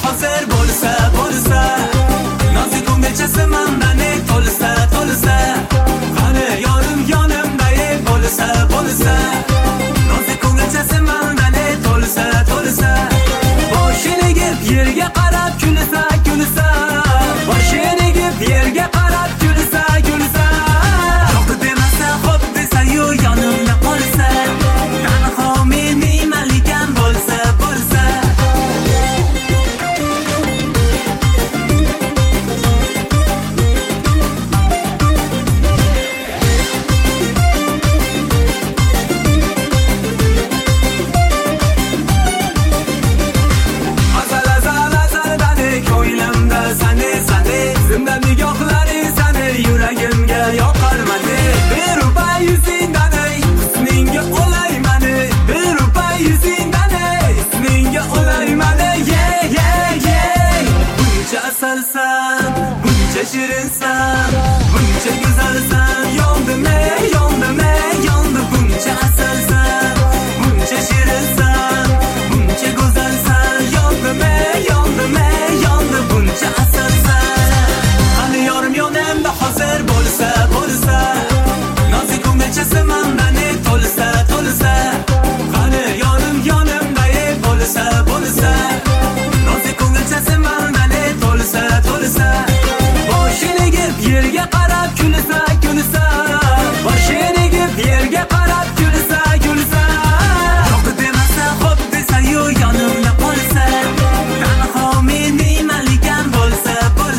hozir bo'lsa nozik ko'ngilchasi mandani to'lsa qani yorim yonimda bo'lsa nozik ko'ngilchasi mandani to'lsa boshini egib yerga qarab kulsa boshini egib yerga qarab kulsa yo'q demasa xo'p desa yu yonimda qolsa tanho mening malikam bo'lsa zimdan nigohlaring sani yuragimga yoqarmani berupa yuzingdan husningga o'laymani berupa yuzingdan husningga o'laymani buncha asalsan buncha shirinsan buncha go'zalsan yondime yondi buncha asalsan buncha shirinsan buncha go'zalsan yondime yondi buncha asalsan yorim yonimda hozir bo'lsa nozik ko'ngilchasi mandani to'lsa qani yorim yonimda bo'lsa nozik ko'ngilchasi mandani to'lsa boshini egib yerga qarab kulsa boshini egib yerga qarab kulsa yo'q demasa xo'p desa yu yonimda qolsa tanho mening malikam bo'lsa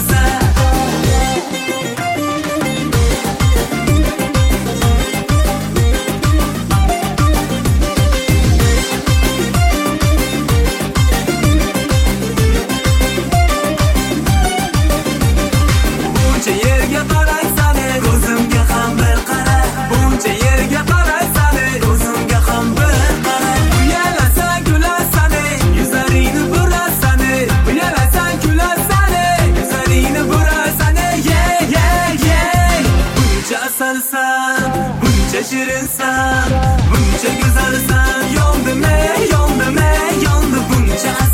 yerga qaraysan ko'zimga ham bir qara buncha yerga qaraysan ko'zimga ham bir qara uyalasang kulasan yuzlaringni burasan uyalasang kulasan yuzlaringni burasan buncha asalsan buncha shirinsan buncha go'zalsan yondime yondi buncha